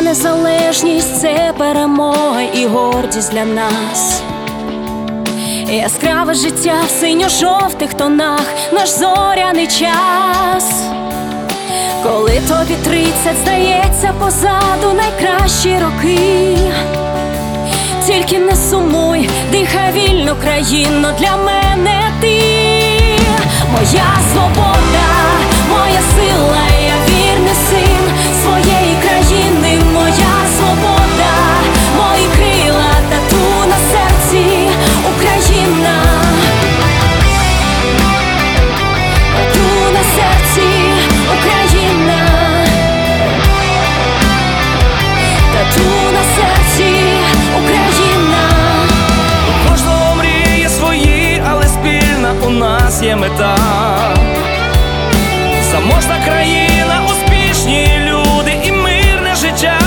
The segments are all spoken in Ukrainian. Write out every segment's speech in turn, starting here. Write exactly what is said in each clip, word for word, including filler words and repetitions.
незалежність – це перемога і гордість для нас. Яскраве життя в синьо-жовтих тонах, наш зоряний час. Коли тобі тридцять, здається, позаду найкращі роки. Тільки не сумуй, дихай вільну країну, для мене ти моя свобода, моя сила, я вірний син своєї країни. Моя свобода, мої крила, тату на серці, Україна. Тату на серці, Україна. Тату на серці, Україна. У кожного мрії свої, але спільна у нас є мета. Заможна країна, успішні люди і мирне життя.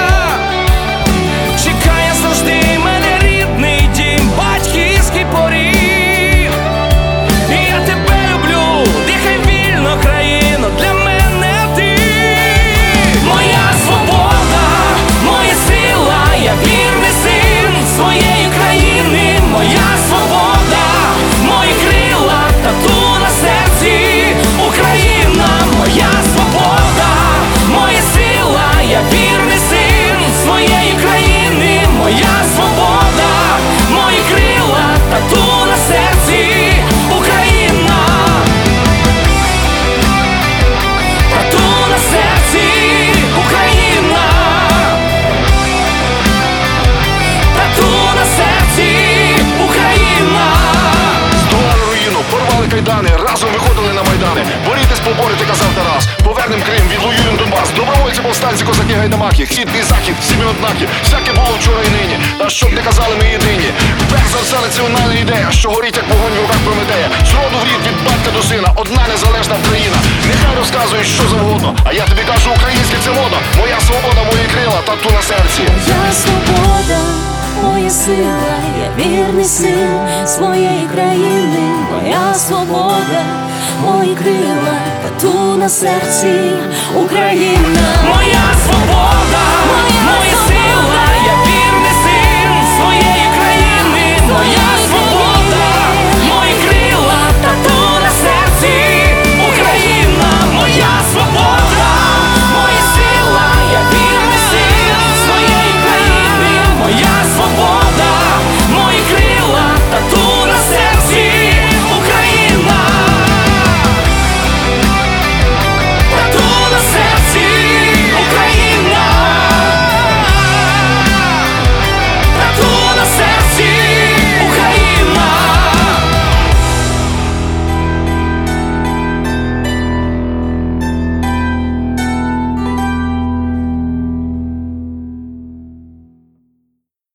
Чекає завжди мене рідний дім, батьківський поріг. Я тебе люблю, дихай вільно країно, для мене ти моя свобода, моя сила, я вірний син своєї країни. Моя свобода, мої крила, тату на серці, Україна. Моя свобода, моя сила, я вірний син своєї країни. Моя свобода, мої крила, тату на серці, Україна. Тату на серці, Україна. Тату на серці, Україна. Здолали руїну, порвали кайдани, разом виходили на майдани. Борітесь, поборити, казав Тарас. Повернем Крим, відвоюєм Донбас. Добровольці, повстанці, козаки, гайдамаки. Схід і захід, всі ми однакі. Всяке було вчора і нині. Та щоб не казали, ми єдині. Перш за все національна ідея, що горить, як вогонь в руках Прометея. З роду в рід, від батька до сина, одна незалежна Україна. Нехай розказують, що завгодно, а я тобі кажу, українське це модно. Моя свобода, мої крила, тату на серці. Моя свобода, моя сила, я вірний син своєї країни. Моя свобода, мої крила, тату на серці, Україна. Моя свобода, Моя